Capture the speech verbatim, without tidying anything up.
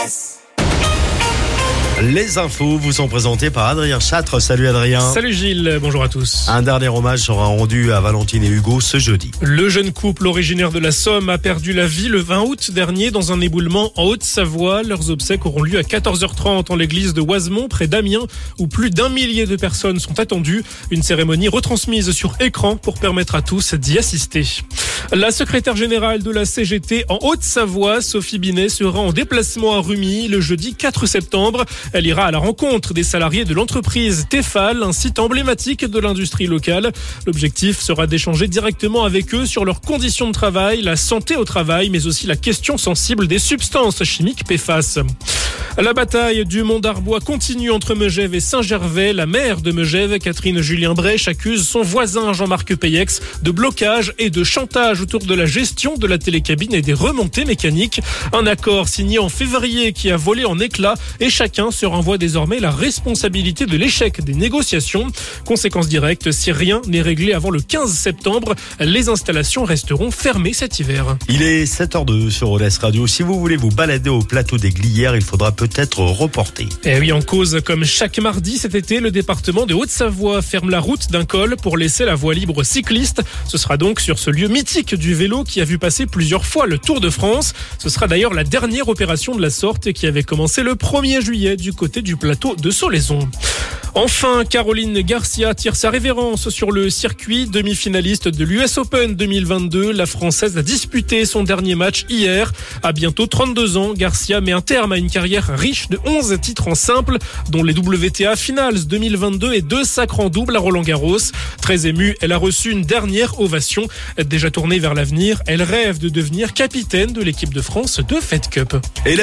S. Les infos vous sont présentées par Adrien Châtre. Salut Adrien. Salut Gilles, bonjour à tous. Un dernier hommage sera rendu à Valentine et Hugo ce jeudi. Le jeune couple originaire de la Somme a perdu la vie le vingt août dernier dans un éboulement en Haute-Savoie. Leurs obsèques auront lieu à quatorze heures trente en l'église de Oisemont, près d'Amiens, où plus d'un millier de personnes sont attendues. Une cérémonie retransmise sur écran pour permettre à tous d'y assister. La secrétaire générale de la C G T en Haute-Savoie, Sophie Binet, sera en déplacement à Rumilly le jeudi quatre septembre. Elle ira à la rencontre des salariés de l'entreprise Tefal, un site emblématique de l'industrie locale. L'objectif sera d'échanger directement avec eux sur leurs conditions de travail, la santé au travail, mais aussi la question sensible des substances chimiques P F A S. La bataille du Mont d'Arbois continue entre Megève et Saint-Gervais. La maire de Megève, Catherine Julien-Brèche, accuse son voisin Jean-Marc Peyex de blocage et de chantage autour de la gestion de la télécabine et des remontées mécaniques. Un accord signé en février qui a volé en éclats et chacun se renvoie désormais la responsabilité de l'échec des négociations. Conséquence directe, si rien n'est réglé avant le quinze septembre, les installations resteront fermées cet hiver. Il est sept heures deux sur O L S Radio. Si vous voulez vous balader au plateau des Glières, il faudra peut-être reporter. Et oui, en cause, comme chaque mardi cet été, le département de Haute-Savoie ferme la route d'un col pour laisser la voie libre aux cyclistes. Ce sera donc sur ce lieu mythique du vélo qui a vu passer plusieurs fois le Tour de France. Ce sera d'ailleurs la dernière opération de la sorte qui avait commencé le premier juillet du côté du plateau de Solaison. Enfin, Caroline Garcia tire sa révérence sur le circuit. Demi-finaliste de l'U S Open deux mille vingt-deux, la Française a disputé son dernier match hier. À bientôt trente-deux ans, Garcia met un terme à une carrière riche de onze titres en simple, dont les W T A Finals deux mille vingt-deux et deux sacres en double à Roland-Garros. Très émue, elle a reçu une dernière ovation. Déjà tournée vers l'avenir, elle rêve de devenir capitaine de l'équipe de France de Fed Cup. Et